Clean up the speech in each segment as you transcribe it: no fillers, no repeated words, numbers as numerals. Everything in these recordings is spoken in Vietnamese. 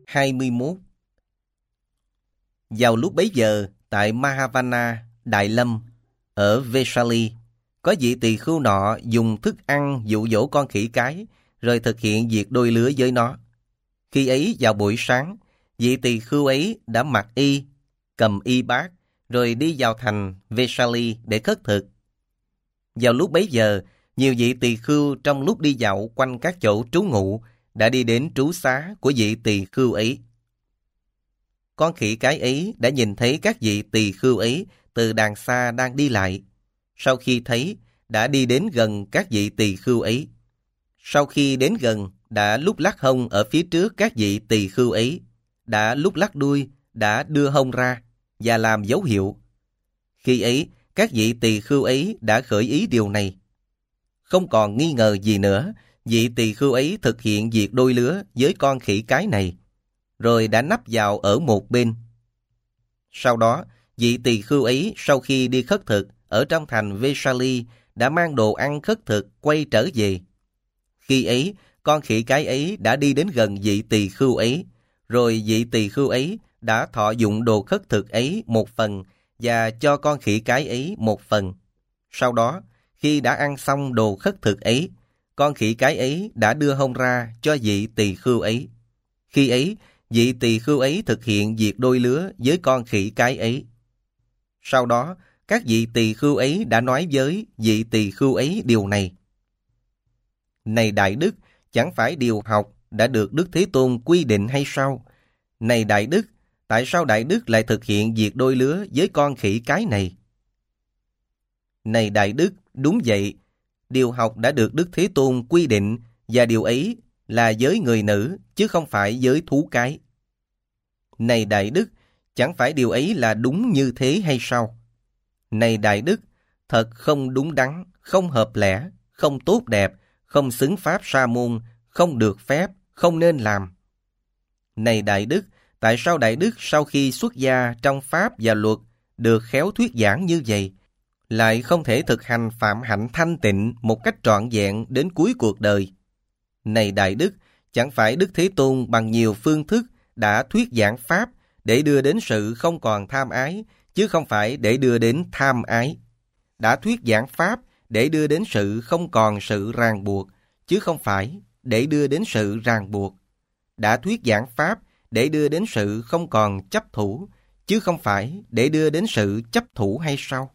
21. Vào lúc bấy giờ, tại Mahavana, Đại Lâm, ở Vesali, có vị tỳ khưu nọ dùng thức ăn dụ dỗ con khỉ cái, rồi thực hiện việc đôi lứa với nó. Khi ấy vào buổi sáng, vị tỳ khưu ấy đã mặc y, cầm y bát, rồi đi vào thành Vesali để khất thực. Vào lúc bấy giờ, nhiều vị tỳ khưu trong lúc đi dạo quanh các chỗ trú ngụ đã đi đến trú xá của vị tỳ khưu ấy. Con khỉ cái ấy đã nhìn thấy các vị tỳ khưu ấy từ đàng xa đang đi lại. Sau khi thấy, đã đi đến gần các vị tỳ khưu ấy. Sau khi đến gần, đã lúc lắc hông ở phía trước các vị tỳ khưu ấy, đã lúc lắc đuôi, đã đưa hông ra và làm dấu hiệu. Khi ấy, các vị tỳ khưu ấy đã khởi ý điều này. Không còn nghi ngờ gì nữa, vị tỳ khưu ấy thực hiện việc đôi lứa với con khỉ cái này, rồi đã nấp vào ở một bên. Sau đó, vị tỳ khưu ấy sau khi đi khất thực ở trong thành Vesali đã mang đồ ăn khất thực quay trở về. Khi ấy, con khỉ cái ấy đã đi đến gần vị tỳ khưu ấy, rồi vị tỳ khưu ấy đã thọ dụng đồ khất thực ấy một phần và cho con khỉ cái ấy một phần. Sau đó, khi đã ăn xong đồ khất thực ấy, con khỉ cái ấy đã đưa hông ra cho vị tỳ khưu ấy. Khi ấy, vị tỳ khưu ấy thực hiện việc đôi lứa với con khỉ cái ấy. Sau đó, các vị tỳ khưu ấy đã nói với vị tỳ khưu ấy điều này. Này Đại Đức, chẳng phải điều học đã được Đức Thế Tôn quy định hay sao? Này Đại Đức, tại sao Đại Đức lại thực hiện việc đôi lứa với con khỉ cái này? Này Đại Đức, đúng vậy, điều học đã được Đức Thế Tôn quy định và điều ấy là với người nữ chứ không phải với thú cái. Này Đại Đức, chẳng phải điều ấy là đúng như thế hay sao? Này Đại Đức, thật không đúng đắn, không hợp lẽ, không tốt đẹp, không xứng pháp sa môn, không được phép, không nên làm. Này Đại Đức, tại sao Đại Đức sau khi xuất gia trong pháp và luật được khéo thuyết giảng như vậy, lại không thể thực hành phạm hạnh thanh tịnh một cách trọn vẹn đến cuối cuộc đời? Này Đại Đức, chẳng phải Đức Thế Tôn bằng nhiều phương thức đã thuyết giảng pháp để đưa đến sự không còn tham ái, chứ không phải để đưa đến tham ái. Đã thuyết giảng pháp để đưa đến sự không còn sự ràng buộc, chứ không phải để đưa đến sự ràng buộc. Đã thuyết giảng pháp để đưa đến sự không còn chấp thủ, chứ không phải để đưa đến sự chấp thủ hay sao?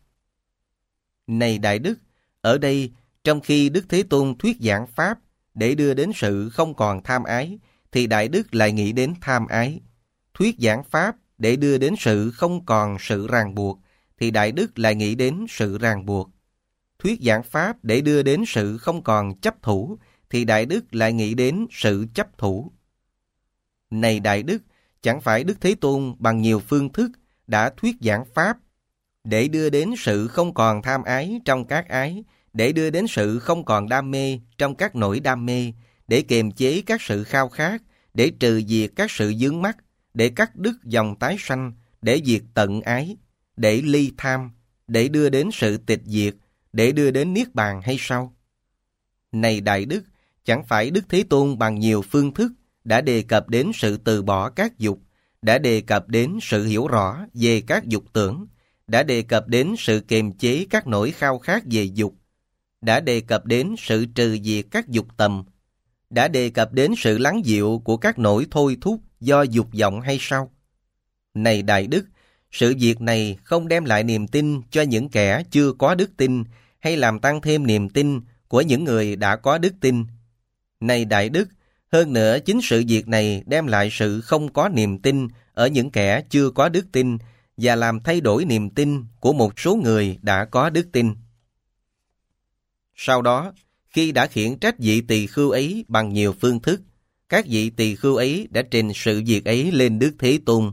Này Đại Đức, ở đây, trong khi Đức Thế Tôn thuyết giảng pháp để đưa đến sự không còn tham ái, thì Đại Đức lại nghĩ đến tham ái. Thuyết giảng pháp để đưa đến sự không còn sự ràng buộc, thì Đại Đức lại nghĩ đến sự ràng buộc. Thuyết giảng pháp để đưa đến sự không còn chấp thủ, thì Đại Đức lại nghĩ đến sự chấp thủ. Này Đại Đức, chẳng phải Đức Thế Tôn bằng nhiều phương thức đã thuyết giảng pháp để đưa đến sự không còn tham ái trong các ái, để đưa đến sự không còn đam mê trong các nỗi đam mê, để kiềm chế các sự khao khát, để trừ diệt các sự vướng mắc, để cắt đứt dòng tái sanh, để diệt tận ái, để ly tham, để đưa đến sự tịch diệt, để đưa đến niết bàn hay sao? Này Đại Đức, chẳng phải Đức Thế Tôn bằng nhiều phương thức đã đề cập đến sự từ bỏ các dục, đã đề cập đến sự hiểu rõ về các dục tưởng, đã đề cập đến sự kiềm chế các nỗi khao khát về dục, đã đề cập đến sự trừ diệt các dục tầm, đã đề cập đến sự lắng dịu của các nỗi thôi thúc do dục vọng hay sao? Này Đại Đức, sự việc này không đem lại niềm tin cho những kẻ chưa có đức tin, hay làm tăng thêm niềm tin của những người đã có đức tin. Này Đại Đức, hơn nữa chính sự việc này đem lại sự không có niềm tin ở những kẻ chưa có đức tin và làm thay đổi niềm tin của một số người đã có đức tin. Sau đó, khi đã khiển trách vị tỳ khưu ấy bằng nhiều phương thức, các vị tỳ khưu ấy đã trình sự việc ấy lên Đức Thế Tôn.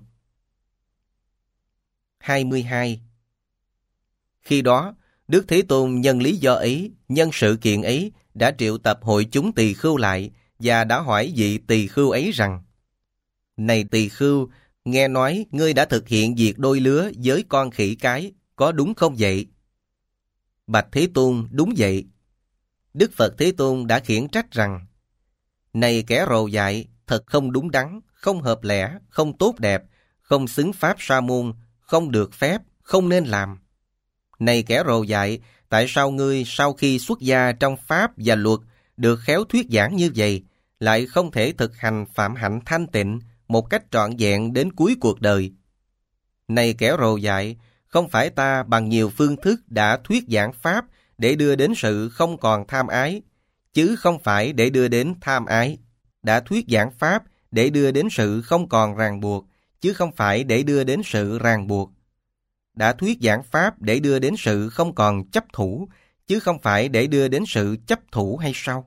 22. Khi đó, Đức Thế Tôn nhân lý do ấy, nhân sự kiện ấy, đã triệu tập hội chúng tỳ khưu lại và đã hỏi vị tỳ khưu ấy rằng: Này tỳ khưu, nghe nói ngươi đã thực hiện việc đôi lứa với con khỉ cái, có đúng không vậy? Bạch Thế Tôn, đúng vậy. Đức Phật Thế Tôn đã khiển trách rằng: Này kẻ rồ dại, thật không đúng đắn, không hợp lẽ, không tốt đẹp, không xứng pháp sa môn, không được phép, không nên làm. Này kẻ rồ dại, tại sao ngươi sau khi xuất gia trong pháp và luật được khéo thuyết giảng như vậy, lại không thể thực hành phạm hạnh thanh tịnh một cách trọn vẹn đến cuối cuộc đời? Này kẻ rồ dại, không phải ta bằng nhiều phương thức đã thuyết giảng pháp để đưa đến sự không còn tham ái, chứ không phải để đưa đến tham ái. Đã thuyết giảng pháp để đưa đến sự không còn ràng buộc, chứ không phải để đưa đến sự ràng buộc. Đã thuyết giảng pháp để đưa đến sự không còn chấp thủ, chứ không phải để đưa đến sự chấp thủ hay sao?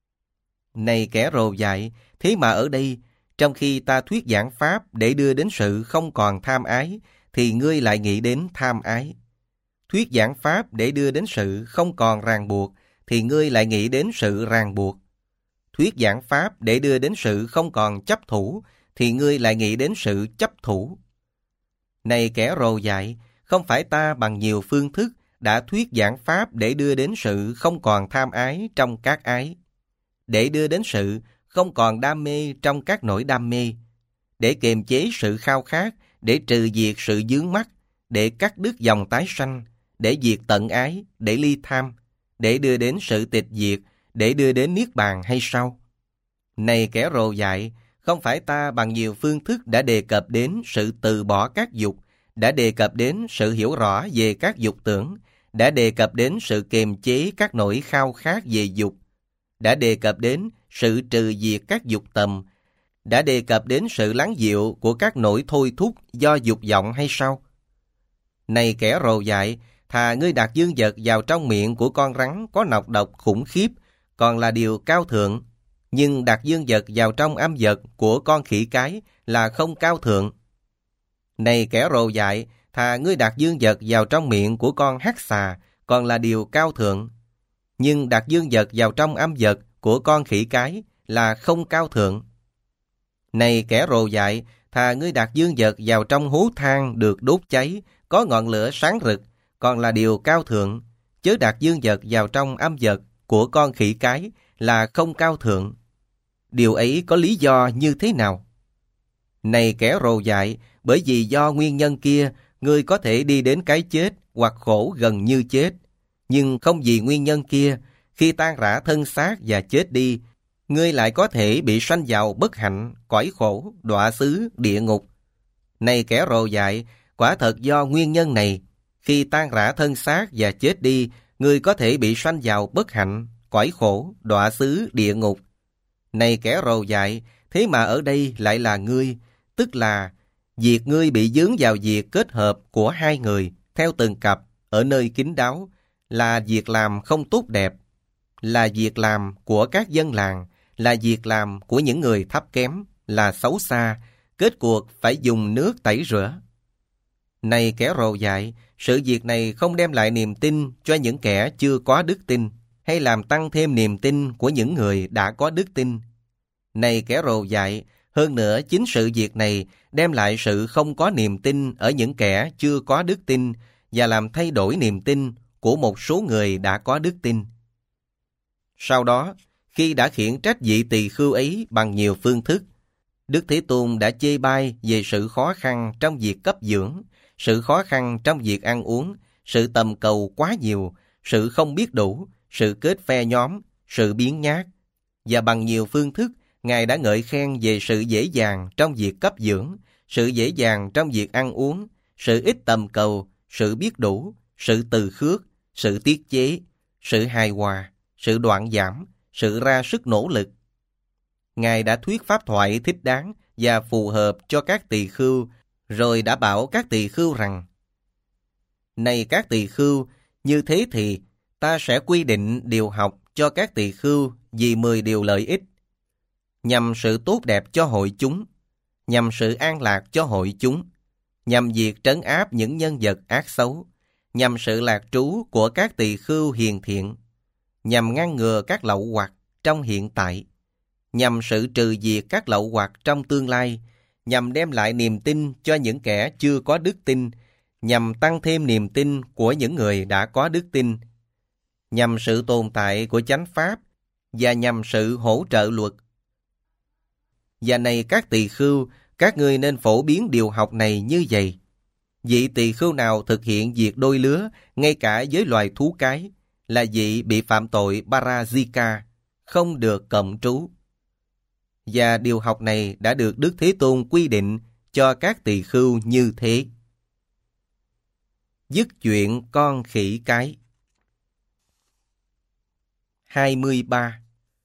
Này kẻ rồ dại, thế mà ở đây, trong khi ta thuyết giảng pháp để đưa đến sự không còn tham ái, thì ngươi lại nghĩ đến tham ái. Thuyết giảng pháp để đưa đến sự không còn ràng buộc, thì ngươi lại nghĩ đến sự ràng buộc. Thuyết giảng pháp để đưa đến sự không còn chấp thủ, thì ngươi lại nghĩ đến sự chấp thủ. Này kẻ rồ dại, không phải ta bằng nhiều phương thức đã thuyết giảng pháp để đưa đến sự không còn tham ái trong các ái, để đưa đến sự không còn đam mê trong các nỗi đam mê, để kiềm chế sự khao khát, để trừ diệt sự vướng mắc, để cắt đứt dòng tái sanh, để diệt tận ái, để ly tham, để đưa đến sự tịch diệt, để đưa đến niết bàn hay sao? Này kẻ rồ dại, không phải ta bằng nhiều phương thức đã đề cập đến sự từ bỏ các dục, đã đề cập đến sự hiểu rõ về các dục tưởng, đã đề cập đến sự kiềm chế các nỗi khao khát về dục, đã đề cập đến sự trừ diệt các dục tầm, đã đề cập đến sự lắng dịu của các nỗi thôi thúc do dục vọng hay sao? Này kẻ rồ dại, thà ngươi đặt dương vật vào trong miệng của con rắn có nọc độc khủng khiếp, còn là điều cao thượng, nhưng đặt dương vật vào trong âm vật của con khỉ cái là không cao thượng. Này kẻ rồ dại, thà ngươi đặt dương vật vào trong miệng của con hắc xà, còn là điều cao thượng, nhưng đặt dương vật vào trong âm vật của con khỉ cái là không cao thượng. Này kẻ rồ dại, thà ngươi đặt dương vật vào trong hố than được đốt cháy, có ngọn lửa sáng rực, còn là điều cao thượng, chớ đặt dương vật vào trong âm vật của con khỉ cái là không cao thượng. Điều ấy có lý do như thế nào? Này kẻ rồ dại, bởi vì do nguyên nhân kia, ngươi có thể đi đến cái chết hoặc khổ gần như chết. Nhưng không vì nguyên nhân kia, khi tan rã thân xác và chết đi, ngươi lại có thể bị sanh vào bất hạnh, cõi khổ, đọa xứ, địa ngục. Này kẻ rồ dại, quả thật do nguyên nhân này, khi tan rã thân xác và chết đi, ngươi có thể bị sanh vào bất hạnh, cõi khổ, đọa xứ, địa ngục. Này kẻ rồ dại, thế mà ở đây lại là ngươi, tức là việc ngươi bị vướng vào việc kết hợp của hai người theo từng cặp ở nơi kín đáo là việc làm không tốt đẹp, là việc làm của các dân làng, là việc làm của những người thấp kém, là xấu xa, kết cuộc phải dùng nước tẩy rửa. Này kẻ rồ dại, sự việc này không đem lại niềm tin cho những kẻ chưa có đức tin, hay làm tăng thêm niềm tin của những người đã có đức tin. Này kẻ rồ dại, hơn nữa chính sự việc này đem lại sự không có niềm tin ở những kẻ chưa có đức tin và làm thay đổi niềm tin của một số người đã có đức tin. Sau đó, khi đã khiển trách vị tỳ khưu ấy bằng nhiều phương thức, Đức Thế Tôn đã chê bai về sự khó khăn trong việc cấp dưỡng, sự khó khăn trong việc ăn uống, sự tầm cầu quá nhiều, sự không biết đủ, sự kết phe nhóm, sự biếng nhác. Và bằng nhiều phương thức, Ngài đã ngợi khen về sự dễ dàng trong việc cấp dưỡng, sự dễ dàng trong việc ăn uống, sự ít tầm cầu, sự biết đủ, sự từ khước, sự tiết chế, sự hài hòa, sự đoạn giảm, sự ra sức nỗ lực. Ngài đã thuyết pháp thoại thích đáng và phù hợp cho các tỳ khưu, rồi đã bảo các tỳ khưu rằng: Này các tỳ khưu, như thế thì ta sẽ quy định điều học cho các tỳ khưu vì 10 điều lợi ích, nhằm sự tốt đẹp cho hội chúng, nhằm sự an lạc cho hội chúng, nhằm việc trấn áp những nhân vật ác xấu, nhằm sự lạc trú của các tỳ khưu hiền thiện, nhằm ngăn ngừa các lậu hoặc trong hiện tại, nhằm sự trừ diệt các lậu hoặc trong tương lai, nhằm đem lại niềm tin cho những kẻ chưa có đức tin, nhằm tăng thêm niềm tin của những người đã có đức tin, nhằm sự tồn tại của chánh pháp và nhằm sự hỗ trợ luật. Và này các tỳ khưu, các ngươi nên phổ biến điều học này như vậy. Vị tỳ khưu nào thực hiện việc đôi lứa, ngay cả với loài thú cái, là vị bị phạm tội Parajika, không được cộng trú. Và điều học này đã được Đức Thế Tôn quy định cho các tỳ khưu như thế. Dứt chuyện con khỉ cái. 23.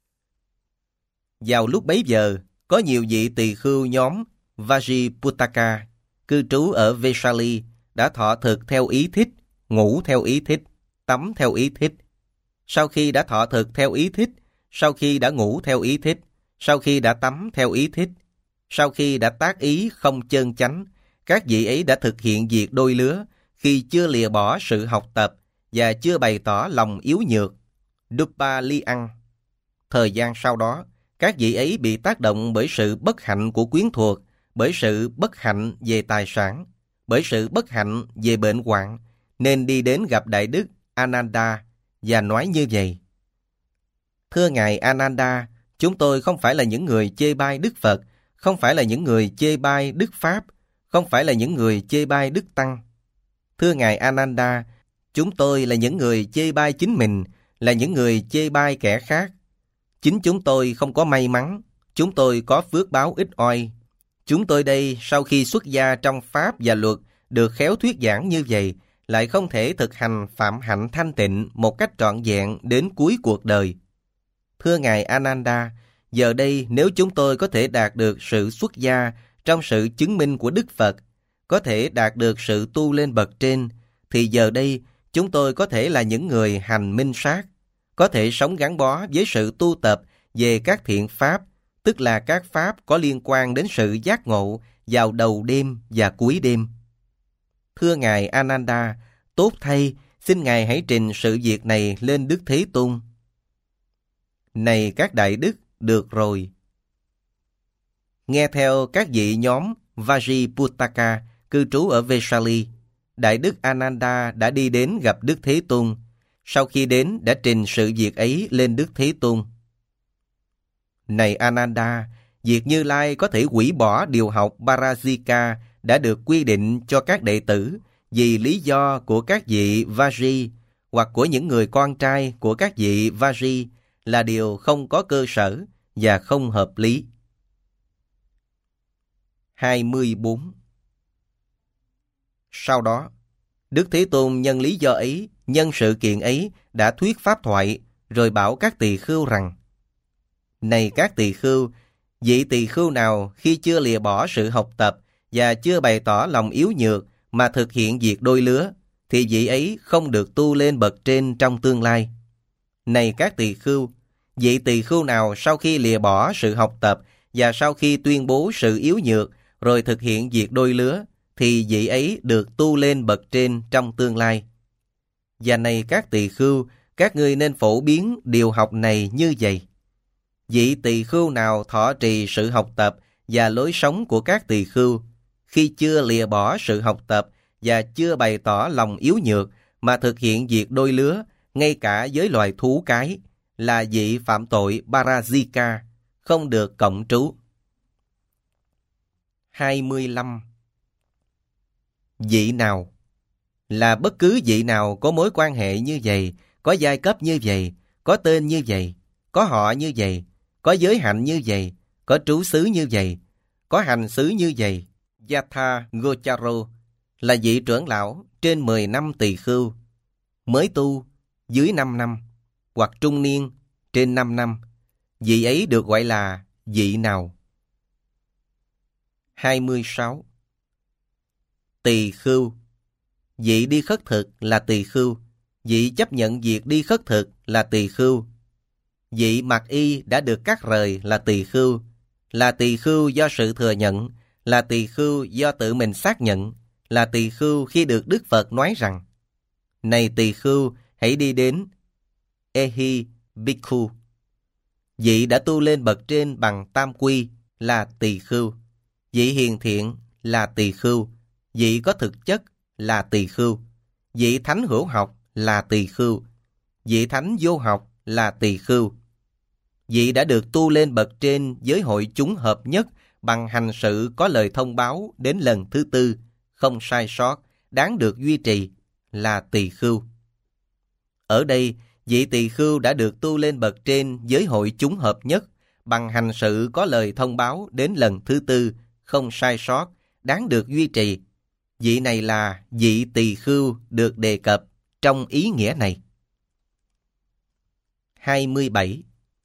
Vào lúc bấy giờ, có nhiều vị tỳ khưu nhóm Vajiputaka cư trú ở Vesali đã thọ thực theo ý thích, ngủ theo ý thích, tắm theo ý thích. Sau khi đã thọ thực theo ý thích, sau khi đã ngủ theo ý thích, sau khi đã tắm theo ý thích, sau khi đã tác ý không chân chánh, các vị ấy đã thực hiện việc đôi lứa khi chưa lìa bỏ sự học tập và chưa bày tỏ lòng yếu nhược, Dupa li ăn. Thời gian sau đó, các vị ấy bị tác động bởi sự bất hạnh của quyến thuộc, bởi sự bất hạnh về tài sản, bởi sự bất hạnh về bệnh hoạn, nên đi đến gặp Đại Đức Ananda và nói như vậy: Thưa Ngài Ananda, chúng tôi không phải là những người chê bai Đức Phật, không phải là những người chê bai Đức Pháp, không phải là những người chê bai Đức Tăng. Thưa Ngài Ananda, chúng tôi là những người chê bai chính mình, là những người chê bai kẻ khác. Chính chúng tôi không có may mắn, chúng tôi có phước báo ít oi. Chúng tôi đây, sau khi xuất gia trong Pháp và luật, được khéo thuyết giảng như vậy, lại không thể thực hành phạm hạnh thanh tịnh một cách trọn vẹn đến cuối cuộc đời. Thưa Ngài Ananda, giờ đây nếu chúng tôi có thể đạt được sự xuất gia trong sự chứng minh của Đức Phật, có thể đạt được sự tu lên bậc trên, thì giờ đây chúng tôi có thể là những người hành minh sát, có thể sống gắn bó với sự tu tập về các thiện pháp, tức là các pháp có liên quan đến sự giác ngộ vào đầu đêm và cuối đêm. Thưa Ngài Ananda, tốt thay, xin Ngài hãy trình sự việc này lên Đức Thế Tôn. Này các đại đức, được rồi. Nghe theo các vị nhóm Vajiputaka cư trú ở Vesali, Đại đức Ananda đã đi đến gặp Đức Thế Tôn. Sau khi đến đã trình sự việc ấy lên Đức Thế Tôn. Này Ananda, việc Như Lai có thể hủy bỏ điều học Parajika đã được quy định cho các đệ tử vì lý do của các vị Vaji hoặc của những người con trai của các vị Vaji là điều không có cơ sở và không hợp lý. 24. Sau đó, Đức Thế Tôn nhân lý do ấy, nhân sự kiện ấy đã thuyết pháp thoại, rồi bảo các tỳ khưu rằng: Này các tỳ khưu, vị tỳ khưu nào khi chưa lìa bỏ sự học tập và chưa bày tỏ lòng yếu nhược mà thực hiện việc đôi lứa, thì vị ấy không được tu lên bậc trên trong tương lai. Này các tỳ khưu, vị tỳ khưu nào sau khi lìa bỏ sự học tập và sau khi tuyên bố sự yếu nhược rồi thực hiện việc đôi lứa, thì vị ấy được tu lên bậc trên trong tương lai. Và này các tỳ khưu, các ngươi nên phổ biến điều học này như vậy. Vị tỳ khưu nào thọ trì sự học tập và lối sống của các tỳ khưu, khi chưa lìa bỏ sự học tập và chưa bày tỏ lòng yếu nhược mà thực hiện việc đôi lứa, ngay cả với loài thú cái, là vị phạm tội Parajika, không được cộng trú. 25. Vị nào? Là bất cứ vị nào có mối quan hệ như vậy, có giai cấp như vậy, có tên như vậy, có họ như vậy, có giới hạnh như vậy, có trú xứ như vậy, có hành xứ như vậy. Yatha Gocharo là vị trưởng lão trên 10 năm tỳ khưu, mới tu dưới 5 năm, hoặc trung niên trên 5 năm. Vị ấy được gọi là vị nào? 26. Tỳ khưu. Vị đi khất thực là tỳ khưu. Vị chấp nhận việc đi khất thực là tỳ khưu. Vị mặc y đã được cắt rời là tỳ khưu. Là tỳ khưu do sự thừa nhận, là tỳ khưu do tự mình xác nhận, là tỳ khưu khi được Đức Phật nói rằng: Này tỳ khưu, hãy đi đến Ehi Bhikkhu. Vị đã tu lên bậc trên bằng tam quy là tỳ khưu. Vị hiền thiện là tỳ khưu. Vị có thực chất là tỳ khưu. Vị thánh hữu học là tỳ khưu. Vị thánh vô học là tỳ khưu. vị đã được tu lên bậc trên với hội chúng hợp nhất bằng hành sự có lời thông báo đến lần thứ tư, không sai sót, đáng được duy trì, là tỳ khưu. Ở đây, vị tỳ khưu đã được tu lên bậc trên với hội chúng hợp nhất bằng hành sự có lời thông báo đến lần thứ tư, không sai sót, đáng được duy trì. Vị này là vị tỳ khưu được đề cập trong ý nghĩa này. 27.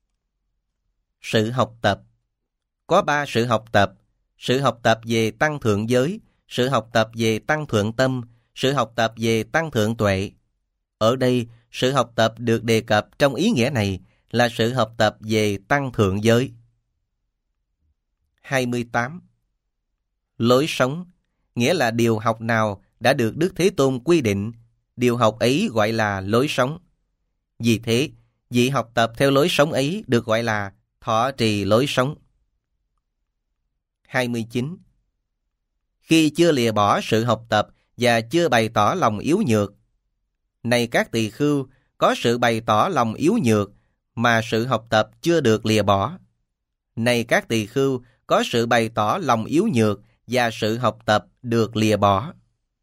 Sự học tập. Có 3 sự học tập: sự học tập về tăng thượng giới, sự học tập về tăng thượng tâm, sự học tập về tăng thượng tuệ. Ở đây, sự học tập được đề cập trong ý nghĩa này là sự học tập về tăng thượng giới. 28. Lối sống, nghĩa là điều học nào đã được Đức Thế Tôn quy định, điều học ấy gọi là lối sống. Vì thế, vị học tập theo lối sống ấy được gọi là thọ trì lối sống. 29. Khi chưa lìa bỏ sự học tập và chưa bày tỏ lòng yếu nhược. Này các tỳ khưu, có sự bày tỏ lòng yếu nhược mà sự học tập chưa được lìa bỏ. Này các tỳ khưu, có sự bày tỏ lòng yếu nhược và sự học tập được lìa bỏ.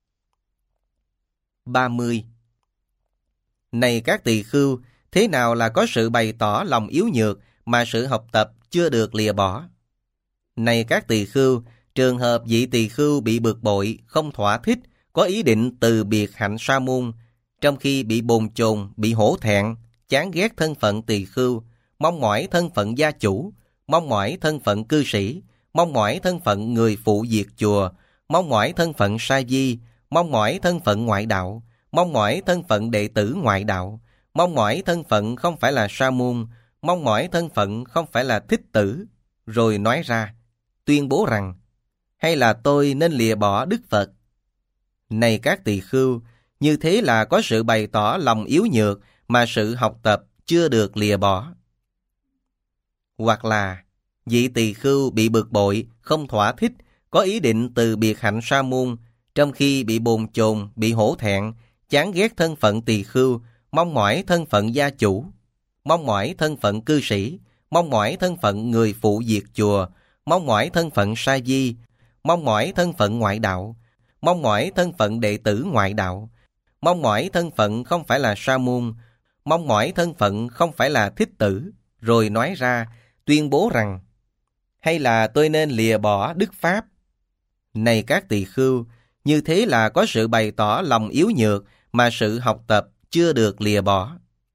30. Này các tỳ khưu, thế nào là có sự bày tỏ lòng yếu nhược mà sự học tập chưa được lìa bỏ? Này các tỳ khưu, trường hợp vị tỳ khưu bị bực bội, không thỏa thích, có ý định từ biệt hạnh sa môn, trong khi bị bồn chồn, bị hổ thẹn, chán ghét thân phận tỳ khưu, mong mỏi thân phận gia chủ, mong mỏi thân phận cư sĩ, mong mỏi thân phận người phụ việc chùa, mong mỏi thân phận sa di, mong mỏi thân phận ngoại đạo, mong mỏi thân phận đệ tử ngoại đạo, mong mỏi thân phận không phải là sa môn, mong mỏi thân phận không phải là thích tử, rồi nói ra, tuyên bố rằng, hay là tôi nên lìa bỏ Đức Phật. Này các tỳ khưu, như thế là có sự bày tỏ lòng yếu nhược mà sự học tập chưa được lìa bỏ. Hoặc là vị tỳ khưu bị bực bội, không thỏa thích, có ý định từ biệt hạnh sa môn, trong khi bị bồn chồn, bị hổ thẹn, chán ghét thân phận tỳ khưu, mong mỏi thân phận gia chủ, mong mỏi thân phận cư sĩ, mong mỏi thân phận người phụ việc chùa, mong mỏi thân phận sa di, mong mỏi thân phận ngoại đạo, mong mỏi thân phận đệ tử ngoại đạo, mong mỏi thân phận không phải là sa môn, mong mỏi thân phận không phải là thích tử, rồi nói ra, tuyên bố rằng, hay là tôi nên lìa bỏ Đức Pháp. Này các tỳ khưu, như thế là có sự bày tỏ lòng yếu nhược mà sự học tập chưa được lìa bỏ.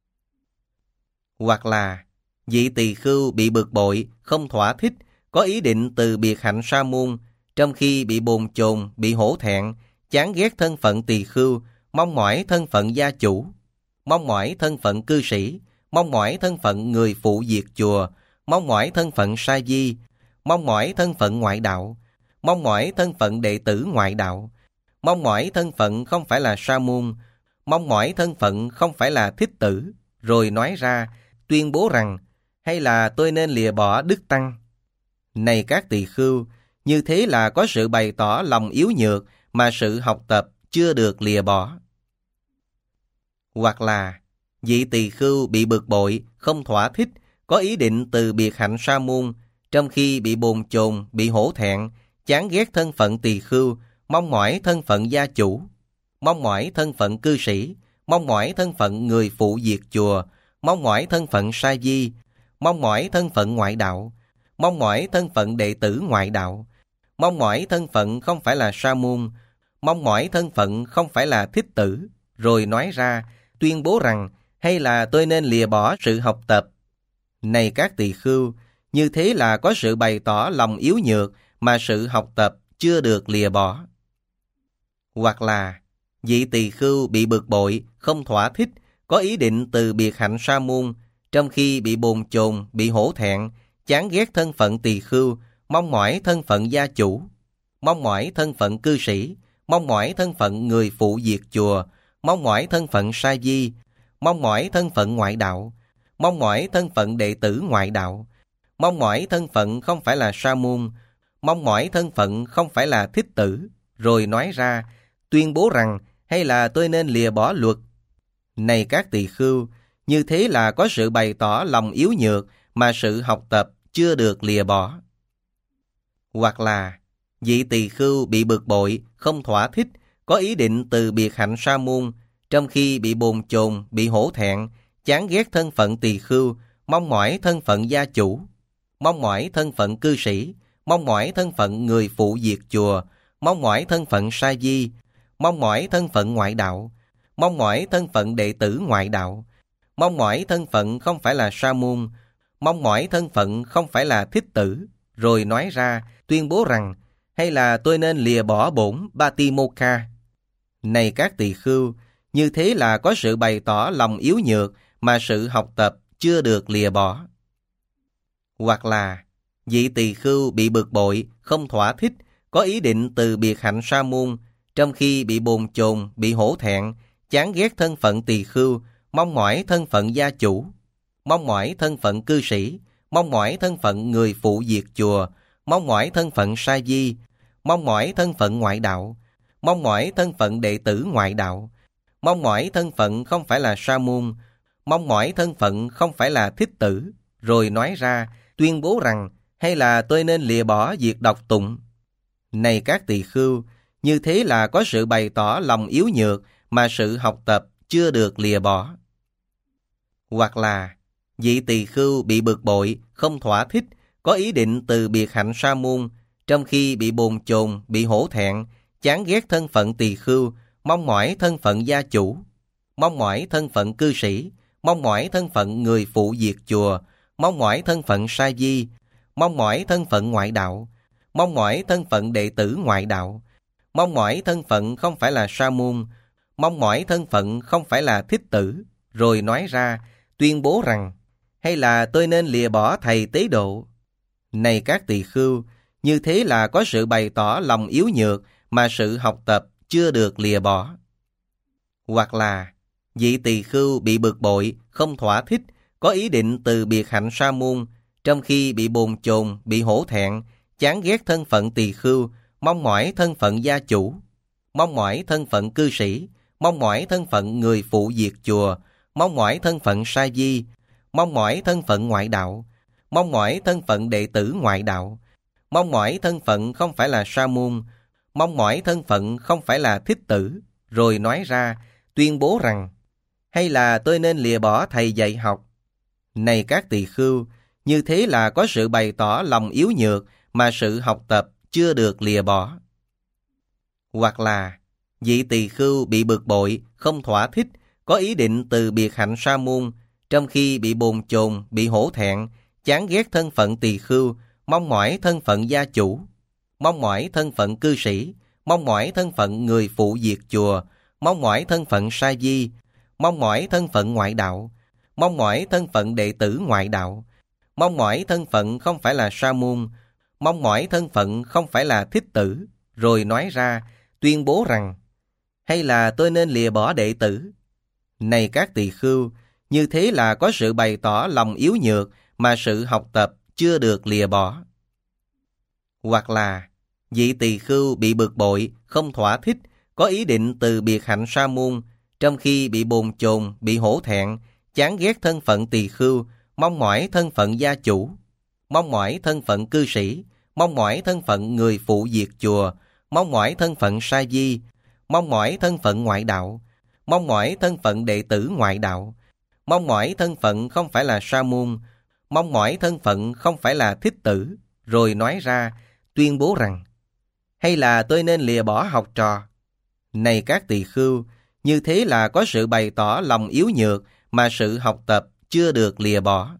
Hoặc là vị tỳ khưu bị bực bội, không thỏa thích, có ý định từ biệt hạnh sa môn, trong khi bị bồn chồn, bị hổ thẹn, chán ghét thân phận tỳ khưu, mong mỏi thân phận gia chủ, mong mỏi thân phận cư sĩ, mong mỏi thân phận người phụ việc chùa, mong mỏi thân phận sa di, mong mỏi thân phận ngoại đạo, mong mỏi thân phận đệ tử ngoại đạo, mong mỏi thân phận không phải là sa môn, mong mỏi thân phận không phải là thích tử, rồi nói ra, tuyên bố rằng, hay là tôi nên lìa bỏ Đức Tăng. Này các tỳ khưu, như thế là có sự bày tỏ lòng yếu nhược mà sự học tập chưa được lìa bỏ. Hoặc là vị tỳ khưu bị bực bội, không thỏa thích, có ý định từ biệt hạnh sa môn, trong khi bị bồn chồn, bị hổ thẹn, chán ghét thân phận tỳ khưu, mong mỏi thân phận gia chủ, mong mỏi thân phận cư sĩ, mong mỏi thân phận người phụ việc chùa, mong mỏi thân phận sa di, mong mỏi thân phận ngoại đạo, mong mỏi thân phận đệ tử ngoại đạo, mong mỏi thân phận không phải là sa môn, mong mỏi thân phận không phải là thích tử, rồi nói ra, tuyên bố rằng, hay là tôi nên lìa bỏ sự học tập. Này các tỳ khưu, như thế là có sự bày tỏ lòng yếu nhược mà sự học tập chưa được lìa bỏ. Hoặc là vị tỳ khưu bị bực bội, không thỏa thích, có ý định từ biệt hạnh sa môn, trong khi bị bồn chồn, bị hổ thẹn, chán ghét thân phận tỳ khưu, mong mỏi thân phận gia chủ, mong mỏi thân phận cư sĩ, mong mỏi thân phận người phụ việc chùa, mong mỏi thân phận sa di, mong mỏi thân phận ngoại đạo, mong mỏi thân phận đệ tử ngoại đạo, mong mỏi thân phận không phải là sa môn, mong mỏi thân phận không phải là thích tử, rồi nói ra, tuyên bố rằng, hay là tôi nên lìa bỏ luật. Này các tỳ khưu, như thế là có sự bày tỏ lòng yếu nhược mà sự học tập chưa được lìa bỏ. Hoặc là vị tỳ khưu bị bực bội, không thỏa thích, có ý định từ biệt hạnh sa môn, trong khi bị bồn chồn, bị hổ thẹn, chán ghét thân phận tỳ khưu, mong mỏi thân phận gia chủ, mong mỏi thân phận cư sĩ, mong mỏi thân phận người phụ việc chùa, mong mỏi thân phận sa di, mong mỏi thân phận ngoại đạo, mong mỏi thân phận đệ tử ngoại đạo, mong mỏi thân phận không phải là sa môn, mong mỏi thân phận không phải là thích tử, rồi nói ra, tuyên bố rằng, hay là tôi nên lìa bỏ bổn Patimokkha. Này các tỳ khưu, như thế là có sự bày tỏ lòng yếu nhược mà sự học tập chưa được lìa bỏ. Hoặc là vị tỳ khưu bị bực bội, không thỏa thích, có ý định từ biệt hạnh sa môn, trong khi bị bồn chồn, bị hổ thẹn, chán ghét thân phận tỳ khưu, mong mỏi thân phận gia chủ, mong mỏi thân phận cư sĩ, mong mỏi thân phận người phụ việc chùa, mong mỏi thân phận sa di, mong mỏi thân phận ngoại đạo, mong mỏi thân phận đệ tử ngoại đạo, mong mỏi thân phận không phải là sa môn, mong mỏi thân phận không phải là thích tử, rồi nói ra, tuyên bố rằng, hay là tôi nên lìa bỏ việc đọc tụng. Này các tỳ khưu, như thế là có sự bày tỏ lòng yếu nhược mà sự học tập chưa được lìa bỏ. Hoặc là vị tỳ khưu bị bực bội, không thỏa thích, có ý định từ biệt hạnh sa môn, trong khi bị bồn chồn, bị hổ thẹn, chán ghét thân phận tỳ khưu, mong mỏi thân phận gia chủ, mong mỏi thân phận cư sĩ, mong mỏi thân phận người phụ việc chùa, mong mỏi thân phận sa di, mong mỏi thân phận ngoại đạo, mong mỏi thân phận đệ tử ngoại đạo, mong mỏi thân phận không phải là sa môn, mong mỏi thân phận không phải là thích tử, rồi nói ra, tuyên bố rằng, hay là tôi nên lìa bỏ thầy tế độ. Này các tỳ khưu, như thế là có sự bày tỏ lòng yếu nhược mà sự học tập chưa được lìa bỏ. Hoặc là vị tỳ khưu bị bực bội, không thỏa thích, có ý định từ biệt hạnh sa môn, trong khi bị bồn chồn, bị hổ thẹn, chán ghét thân phận tỳ khưu, mong mỏi thân phận gia chủ, mong mỏi thân phận cư sĩ, mong mỏi thân phận người phụ việc chùa, mong mỏi thân phận sa di, mong mỏi thân phận ngoại đạo, mong mỏi thân phận đệ tử ngoại đạo, mong mỏi thân phận không phải là sa môn, mong mỏi thân phận không phải là thích tử, rồi nói ra, tuyên bố rằng, hay là tôi nên lìa bỏ thầy dạy học. Này các tỳ khưu, như thế là có sự bày tỏ lòng yếu nhược mà sự học tập chưa được lìa bỏ. Hoặc là vị tỳ khưu bị bực bội, không thỏa thích, có ý định từ biệt hạnh sa môn, trong khi bị bồn chồn, bị hổ thẹn, chán ghét thân phận tỳ khưu, mong mỏi thân phận gia chủ, mong mỏi thân phận cư sĩ, mong mỏi thân phận người phụ việc chùa, mong mỏi thân phận sa di, mong mỏi thân phận ngoại đạo, mong mỏi thân phận đệ tử ngoại đạo, mong mỏi thân phận không phải là sa môn, mong mỏi thân phận không phải là thích tử, rồi nói ra, tuyên bố rằng, hay là tôi nên lìa bỏ đệ tử. Này các tỳ khưu, như thế là có sự bày tỏ lòng yếu nhược mà sự học tập chưa được lìa bỏ. Hoặc là vị tỳ khưu bị bực bội, không thỏa thích, có ý định từ biệt hạnh sa môn, trong khi bị bồn chồn, bị hổ thẹn, chán ghét thân phận tỳ khưu, mong mỏi thân phận gia chủ, mong mỏi thân phận cư sĩ, mong mỏi thân phận người phụ việc chùa, mong mỏi thân phận sa di, mong mỏi thân phận ngoại đạo, mong mỏi thân phận đệ tử ngoại đạo, mong mỏi thân phận không phải là sa môn, mong mỏi thân phận không phải là thích tử, rồi nói ra, tuyên bố rằng, hay là tôi nên lìa bỏ học trò. Này các tỳ khưu, như thế là có sự bày tỏ lòng yếu nhược mà sự học tập chưa được lìa bỏ.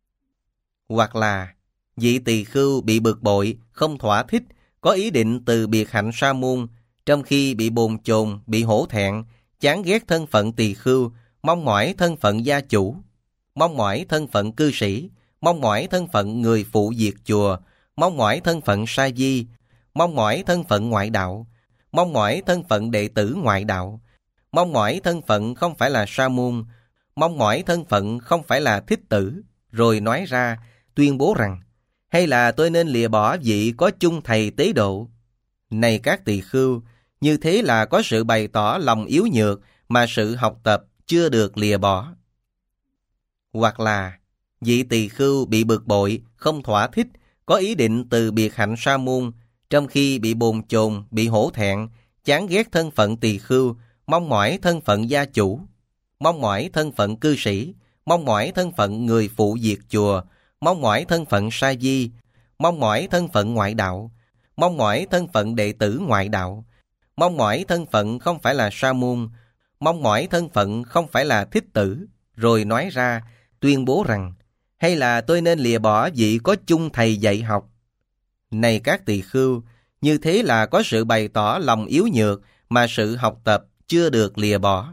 Hoặc là vị tỳ khưu bị bực bội, không thỏa thích, có ý định từ biệt hạnh sa môn, trong khi bị bồn chồn, bị hổ thẹn, chán ghét thân phận tỳ khưu, mong mỏi thân phận gia chủ, mong mỏi thân phận cư sĩ, mong mỏi thân phận người phụ việc chùa, mong mỏi thân phận sa di, mong mỏi thân phận ngoại đạo, mong mỏi thân phận đệ tử ngoại đạo, mong mỏi thân phận không phải là sa môn, mong mỏi thân phận không phải là thích tử, rồi nói ra, tuyên bố rằng, hay là tôi nên lìa bỏ vị có chung thầy tế độ. Này các tỳ khưu, như thế là có sự bày tỏ lòng yếu nhược mà sự học tập chưa được lìa bỏ. Hoặc là Vị tỳ khưu bị bực bội, không thỏa thích, có ý định từ biệt hạnh sa môn, trong khi bị bồn chồn, bị hổ thẹn, chán ghét thân phận tỳ khưu, mong mỏi thân phận gia chủ, mong mỏi thân phận cư sĩ, mong mỏi thân phận người phụ việc chùa, mong mỏi thân phận sa di, mong mỏi thân phận ngoại đạo, mong mỏi thân phận đệ tử ngoại đạo, mong mỏi thân phận không phải là sa môn, mong mỏi thân phận không phải là thích tử, rồi nói ra, tuyên bố rằng, hay là tôi nên lìa bỏ vị có chung thầy dạy học. Này các tỳ khưu, như thế là có sự bày tỏ lòng yếu nhược mà sự học tập chưa được lìa bỏ.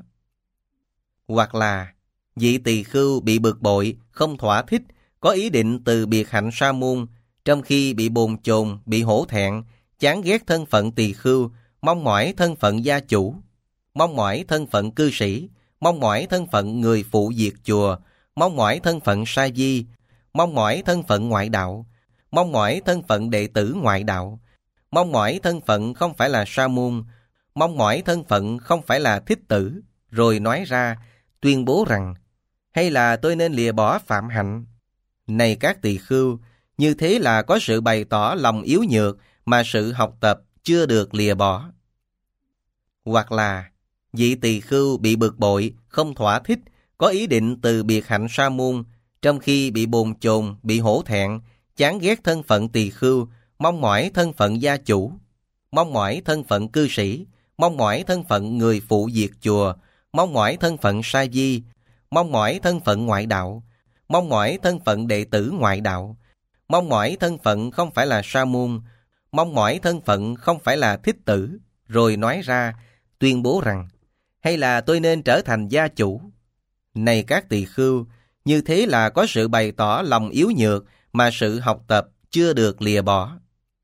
Hoặc là, vị tỳ khưu bị bực bội, không thỏa thích, có ý định từ biệt hạnh sa môn, trong khi bị bồn chồn, bị hổ thẹn, chán ghét thân phận tỳ khưu, mong mỏi thân phận gia chủ, mong mỏi thân phận cư sĩ, mong mỏi thân phận người phụ việc chùa, mong mỏi thân phận sa di, mong mỏi thân phận ngoại đạo, mong mỏi thân phận đệ tử ngoại đạo, mong mỏi thân phận không phải là sa môn, mong mỏi thân phận không phải là thích tử, rồi nói ra, tuyên bố rằng, hay là tôi nên lìa bỏ phạm hạnh. Này các tỳ khưu, như thế là có sự bày tỏ lòng yếu nhược mà sự học tập chưa được lìa bỏ. Hoặc là, vị tỳ khưu bị bực bội, không thỏa thích, có ý định từ biệt hạnh sa môn, trong khi bị bồn chồn, bị hổ thẹn, chán ghét thân phận tỳ khưu, mong mỏi thân phận gia chủ, mong mỏi thân phận cư sĩ, mong mỏi thân phận người phụ việc chùa, mong mỏi thân phận sa di, mong mỏi thân phận ngoại đạo, mong mỏi thân phận đệ tử ngoại đạo, mong mỏi thân phận không phải là sa môn, mong mỏi thân phận không phải là thích tử, rồi nói ra, tuyên bố rằng, hay là tôi nên trở thành gia chủ. Này các tỳ khưu, như thế là có sự bày tỏ lòng yếu nhược mà sự học tập chưa được lìa bỏ.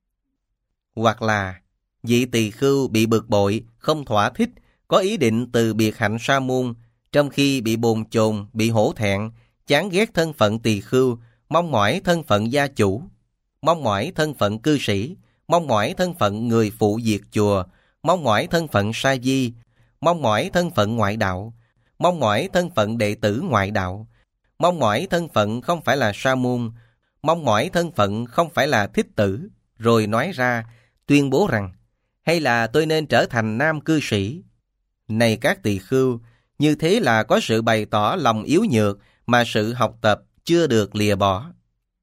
Hoặc là, vị tỳ khưu bị bực bội, không thỏa thích, có ý định từ biệt hạnh sa môn, trong khi bị bồn chồn, bị hổ thẹn, chán ghét thân phận tỳ khưu, mong mỏi thân phận gia chủ, mong mỏi thân phận cư sĩ, mong mỏi thân phận người phụ việc chùa, mong mỏi thân phận sa di, mong mỏi thân phận ngoại đạo, mong mỏi thân phận đệ tử ngoại đạo, mong mỏi thân phận không phải là sa môn, mong mỏi thân phận không phải là thích tử, rồi nói ra, tuyên bố rằng, hay là tôi nên trở thành nam cư sĩ. Này các tỳ khưu, như thế là có sự bày tỏ lòng yếu nhược mà sự học tập chưa được lìa bỏ.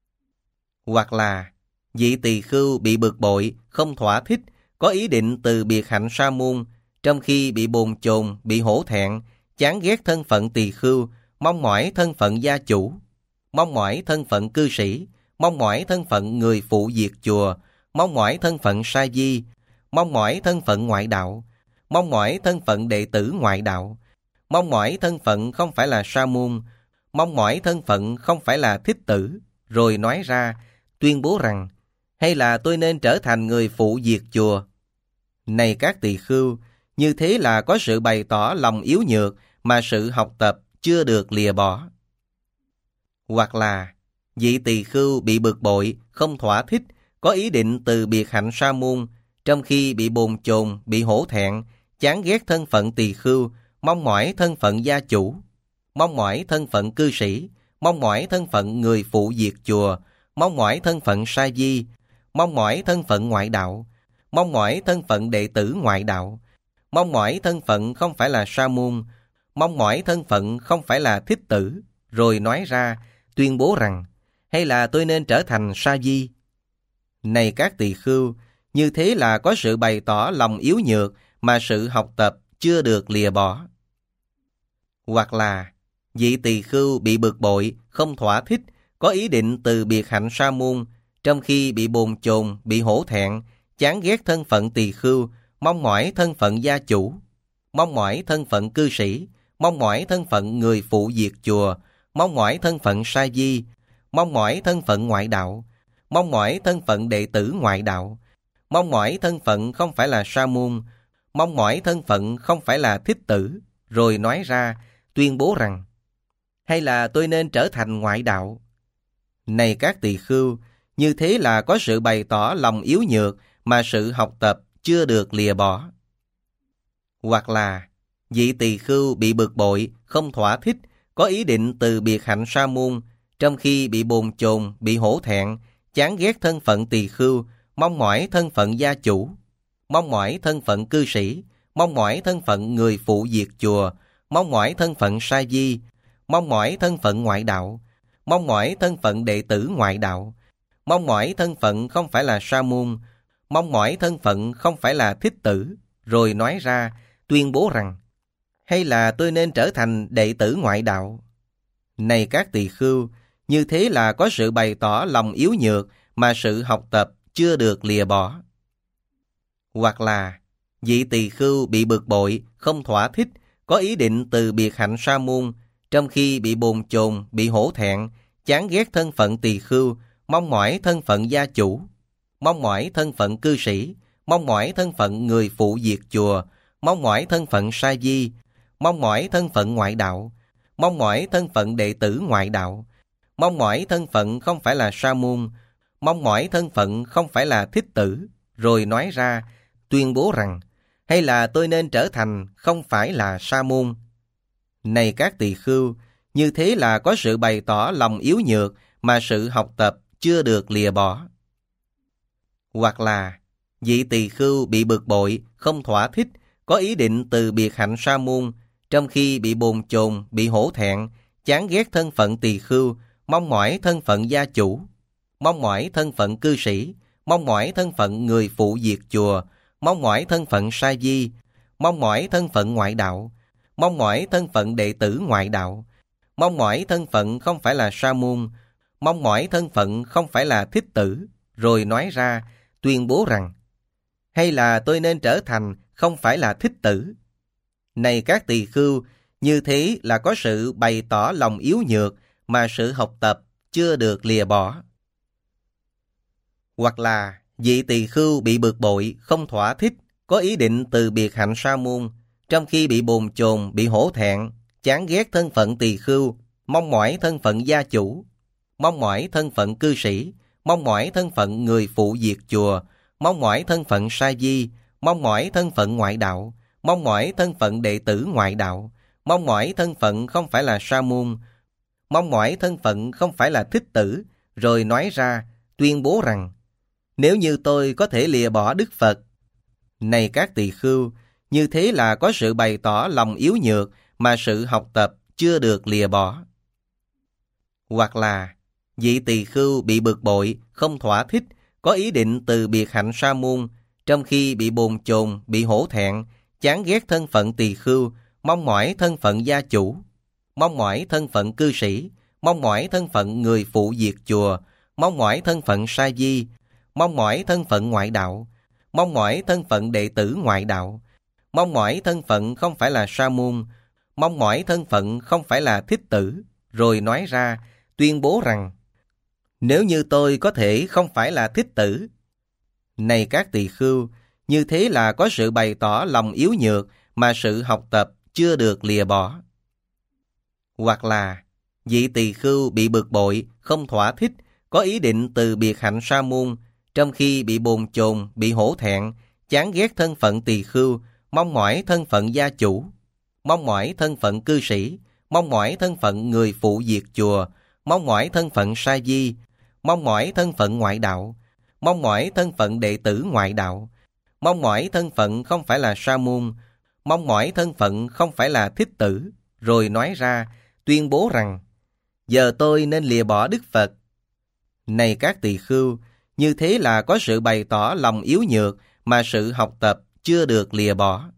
Hoặc là, vị tỳ khưu bị bực bội, không thỏa thích, có ý định từ biệt hạnh sa môn, trong khi bị bồn chồn, bị hổ thẹn, chán ghét thân phận tỳ khưu, mong mỏi thân phận gia chủ, mong mỏi thân phận cư sĩ, mong mỏi thân phận người phụ việc chùa, mong mỏi thân phận sa di, mong mỏi thân phận ngoại đạo, mong mỏi thân phận đệ tử ngoại đạo, mong mỏi thân phận không phải là sa môn, mong mỏi thân phận không phải là thích tử, rồi nói ra, tuyên bố rằng, hay là tôi nên trở thành người phụ việc chùa. Này các tỳ khưu, như thế là có sự bày tỏ lòng yếu nhược mà sự học tập chưa được lìa bỏ. Hoặc là, vị tỳ khưu bị bực bội, không thỏa thích, có ý định từ biệt hạnh sa môn, trong khi bị bồn chồn, bị hổ thẹn, chán ghét thân phận tỳ khưu, mong mỏi thân phận gia chủ, mong mỏi thân phận cư sĩ, mong mỏi thân phận người phụ việc chùa, mong mỏi thân phận sa di, mong mỏi thân phận ngoại đạo, mong mỏi thân phận đệ tử ngoại đạo, mong mỏi thân phận không phải là sa môn, mong mỏi thân phận không phải là thích tử, rồi nói ra, tuyên bố rằng, hay là tôi nên trở thành sa di. Này các tỳ khưu, như thế là có sự bày tỏ lòng yếu nhược mà sự học tập chưa được lìa bỏ. Hoặc là, vị tỳ khưu bị bực bội, không thỏa thích, có ý định từ biệt hạnh sa môn, trong khi bị bồn chồn, bị hổ thẹn, chán ghét thân phận tỳ khưu, mong mỏi thân phận gia chủ, mong mỏi thân phận cư sĩ, mong mỏi thân phận người phụ việc chùa, mong mỏi thân phận sa di, mong mỏi thân phận ngoại đạo, mong mỏi thân phận đệ tử ngoại đạo, mong mỏi thân phận không phải là sa môn, mong mỏi thân phận không phải là thích tử, rồi nói ra, tuyên bố rằng, hay là tôi nên trở thành ngoại đạo. Này các tỳ khưu, như thế là có sự bày tỏ lòng yếu nhược mà sự học tập chưa được lìa bỏ. Hoặc là, vị tỳ khưu bị bực bội, không thỏa thích, có ý định từ biệt hạnh sa môn, trong khi bị bồn chồn, bị hổ thẹn, chán ghét thân phận tỳ khưu, mong mỏi thân phận gia chủ, mong mỏi thân phận cư sĩ, mong mỏi thân phận người phụ việc chùa, mong mỏi thân phận sa di, mong mỏi thân phận ngoại đạo, mong mỏi thân phận đệ tử ngoại đạo, mong mỏi thân phận không phải là sa môn, mong mỏi thân phận không phải là thích tử, rồi nói ra, tuyên bố rằng, hay là tôi nên trở thành đệ tử ngoại đạo. Này các tỳ khưu, như thế là có sự bày tỏ lòng yếu nhược mà sự học tập chưa được lìa bỏ. Hoặc là vị tỳ khưu bị bực bội, không thỏa thích, có ý định từ biệt hạnh sa môn, trong khi bị bồn chồn, bị hổ thẹn, chán ghét thân phận tỳ khưu, mong mỏi thân phận gia chủ, mong mỏi thân phận cư sĩ, mong mỏi thân phận người phụ việc chùa, mong mỏi thân phận sa di, mong mỏi thân phận ngoại đạo, mong mỏi thân phận đệ tử ngoại đạo, mong mỏi thân phận không phải là sa môn, mong mỏi thân phận không phải là thích tử, rồi nói ra, tuyên bố rằng, hay là tôi nên trở thành không phải là sa môn. Này các tỳ khưu, như thế là có sự bày tỏ lòng yếu nhược mà sự học tập chưa được lìa bỏ. Hoặc là vị tỳ khưu bị bực bội, không thỏa thích, có ý định từ biệt hạnh sa môn, trong khi bị bồn chồn, bị hổ thẹn, chán ghét thân phận tỳ khưu, mong mỏi thân phận gia chủ, mong mỏi thân phận cư sĩ, mong mỏi thân phận người phụ việc chùa, mong mỏi thân phận sa di, mong mỏi thân phận ngoại đạo, mong mỏi thân phận đệ tử ngoại đạo, mong mỏi thân phận không phải là sa môn, mong mỏi thân phận không phải là thích tử, rồi nói ra, tuyên bố rằng, hay là tôi nên trở thành không phải là thích tử. Này các tỳ khưu, như thế là có sự bày tỏ lòng yếu nhược mà sự học tập chưa được lìa bỏ. Hoặc là vị tỳ khưu bị bực bội, không thỏa thích, có ý định từ biệt hạnh sa môn, trong khi bị bồn chồn, bị hổ thẹn, chán ghét thân phận tỳ khưu, mong mỏi thân phận gia chủ, mong mỏi thân phận cư sĩ, mong mỏi thân phận người phụ việc chùa, mong mỏi thân phận sa di, mong mỏi thân phận ngoại đạo, mong mỏi thân phận đệ tử ngoại đạo, mong mỏi thân phận không phải là sa môn, mong mỏi thân phận không phải là thích tử, rồi nói ra, tuyên bố rằng, nếu như tôi có thể lìa bỏ Đức Phật. Này các tỳ khưu, như thế là có sự bày tỏ lòng yếu nhược mà sự học tập chưa được lìa bỏ. Hoặc là vị tỳ khưu bị bực bội, không thỏa thích, có ý định từ biệt hạnh sa môn, trong khi bị bồn chồn, bị hổ thẹn, chán ghét thân phận tỳ khưu, mong mỏi thân phận gia chủ, mong mỏi thân phận cư sĩ, mong mỏi thân phận người phụ việc chùa, mong mỏi thân phận sa di, mong mỏi thân phận ngoại đạo, mong mỏi thân phận đệ tử ngoại đạo, mong mỏi thân phận không phải là sa môn, mong mỏi thân phận không phải là thích tử, rồi nói ra, tuyên bố rằng, nếu như tôi có thể không phải là thích tử. Này các tỳ khưu, như thế là có sự bày tỏ lòng yếu nhược mà sự học tập chưa được lìa bỏ. Hoặc là vị tỳ khưu bị bực bội, không thỏa thích, có ý định từ biệt hạnh sa môn, trong khi bị bồn chồn, bị hổ thẹn, chán ghét thân phận tỳ khưu, mong mỏi thân phận gia chủ, mong mỏi thân phận cư sĩ, mong mỏi thân phận người phụ việc chùa, mong mỏi thân phận sa di, mong mỏi thân phận ngoại đạo, mong mỏi thân phận đệ tử ngoại đạo, mong mỏi thân phận không phải là sa môn, mong mỏi thân phận không phải là thích tử, rồi nói ra, tuyên bố rằng, giờ tôi nên lìa bỏ Đức Phật. Này các tỳ khưu, như thế là có sự bày tỏ lòng yếu nhược mà sự học tập chưa được lìa bỏ.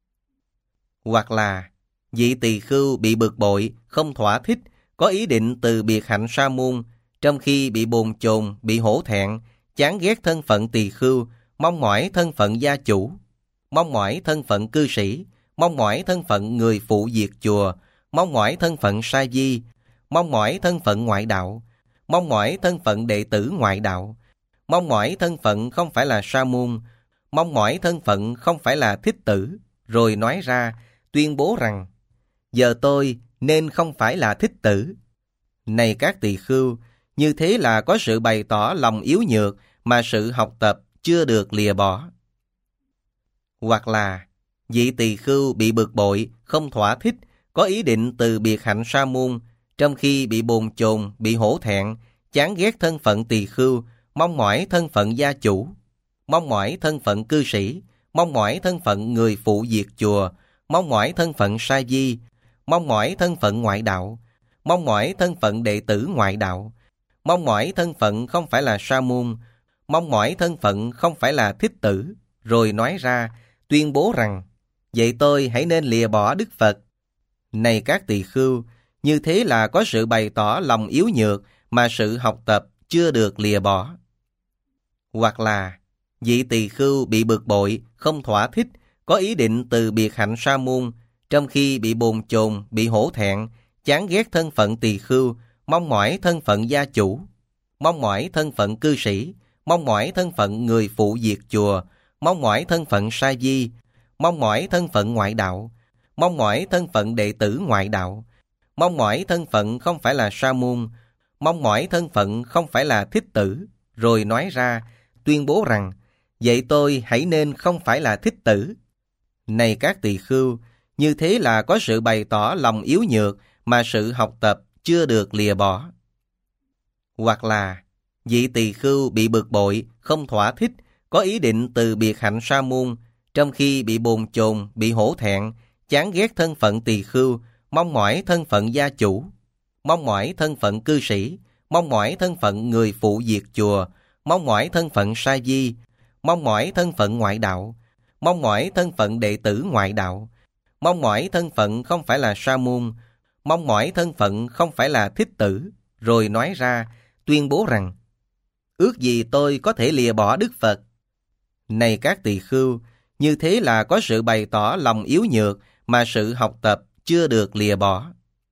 Hoặc là vị tỳ khưu bị bực bội, không thỏa thích, có ý định từ biệt hạnh sa môn, trong khi bị bồn chồn, bị hổ thẹn, chán ghét thân phận tỳ khưu, mong mỏi thân phận gia chủ, mong mỏi thân phận cư sĩ, mong mỏi thân phận người phụ việc chùa, mong mỏi thân phận sa di, mong mỏi thân phận ngoại đạo, mong mỏi thân phận đệ tử ngoại đạo, mong mỏi thân phận không phải là sa môn, mong mỏi thân phận không phải là thích tử, rồi nói ra, tuyên bố rằng, giờ tôi nên không phải là thích tử. Này các tỳ khưu, như thế là có sự bày tỏ lòng yếu nhược mà sự học tập chưa được lìa bỏ. Hoặc là vị tỳ khưu bị bực bội, không thỏa thích, có ý định từ biệt hạnh sa môn, trong khi bị bồn chồn, bị hổ thẹn, chán ghét thân phận tỳ khưu, mong mỏi thân phận gia chủ, mong mỏi thân phận cư sĩ, mong mỏi thân phận người phụ việc chùa, mong mỏi thân phận sa di, mong mỏi thân phận ngoại đạo, mong mỏi thân phận đệ tử ngoại đạo, mong mỏi thân phận không phải là sa môn, mong mỏi thân phận không phải là thích tử, rồi nói ra, tuyên bố rằng, vậy tôi hãy nên lìa bỏ Đức Phật. Này các tỳ khưu, như thế là có sự bày tỏ lòng yếu nhược mà sự học tập chưa được lìa bỏ. Hoặc là, vị tỳ khưu bị bực bội, không thỏa thích, có ý định từ biệt hạnh sa môn, trong khi bị bồn chồn, bị hổ thẹn, chán ghét thân phận tỳ khưu, mong mỏi thân phận gia chủ, mong mỏi thân phận cư sĩ, mong mỏi thân phận người phụ việc chùa, mong mỏi thân phận sa di, mong mỏi thân phận ngoại đạo, mong mỏi thân phận đệ tử ngoại đạo, mong mỏi thân phận không phải là sa môn, mong mỏi thân phận không phải là thích tử, rồi nói ra, tuyên bố rằng, vậy tôi hãy nên không phải là thích tử. Này các tỳ khưu, như thế là có sự bày tỏ lòng yếu nhược mà sự học tập chưa được lìa bỏ. Hoặc là, vị tỳ khưu bị bực bội, không thỏa thích, có ý định từ biệt hạnh sa môn, trong khi bị bồn chồn, bị hổ thẹn, chán ghét thân phận tỳ khưu, mong mỏi thân phận gia chủ, mong mỏi thân phận cư sĩ, mong mỏi thân phận người phụ việc chùa, mong mỏi thân phận sa di, mong mỏi thân phận ngoại đạo, mong mỏi thân phận đệ tử ngoại đạo, mong mỏi thân phận không phải là sa môn, mong mỏi thân phận không phải là thích tử, rồi nói ra, tuyên bố rằng, ước gì tôi có thể lìa bỏ Đức Phật. Này các tỳ khưu, như thế là có sự bày tỏ lòng yếu nhược mà sự học tập chưa được lìa bỏ.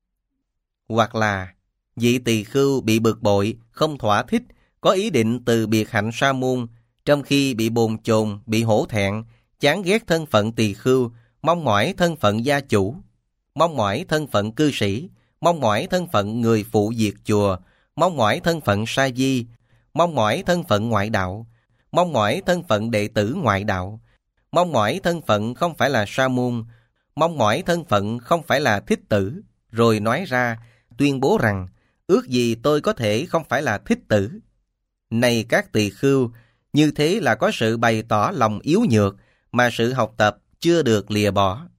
Hoặc là, vị tỳ khưu bị bực bội, không thỏa thích, có ý định từ biệt hạnh sa môn, trong khi bị bồn chồn, bị hổ thẹn, chán ghét thân phận tỳ khưu, mong mỏi thân phận gia chủ, mong mỏi thân phận cư sĩ, mong mỏi thân phận người phụ việc chùa, mong mỏi thân phận sa di, mong mỏi thân phận ngoại đạo, mong mỏi thân phận đệ tử ngoại đạo, mong mỏi thân phận không phải là sa môn, mong mỏi thân phận không phải là thích tử, rồi nói ra, tuyên bố rằng, ước gì tôi có thể không phải là thích tử. Này các tỳ khưu, như thế là có sự bày tỏ lòng yếu nhược mà sự học tập chưa được lìa bỏ.